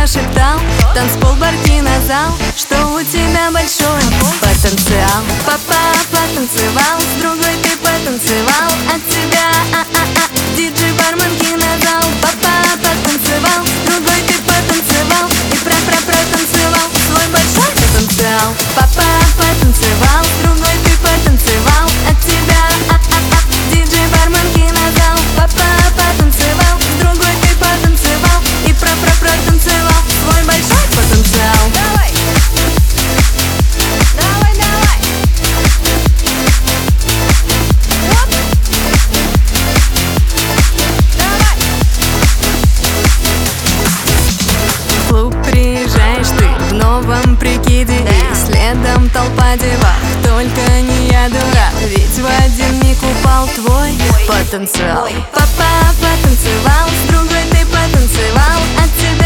мне шептал танцпол, бар, кинозал, что у тебя большой потенциал. Папа потанцевал, с другой ты потанцевал, от тебя диджей, бармен, кинозал. Папа потанцевал, с другой ты потанцевал и протанцевал свой большой потенциал. Папа потанцевал, с другой ты потанцевал, от тебя диджей, бармен, кинозал. Папа потанцевал, с другой ты потанцевал и протанцевал свой большой потенциал. Давай! Давай, давай! Оп! Давай! В клуб приезжаешь ты в новом прикиде, и следом толпа девах, только не я дурак, ведь в один миг упал твой потенциал. Папа потанцевал, с другой ты потанцевал, от тебя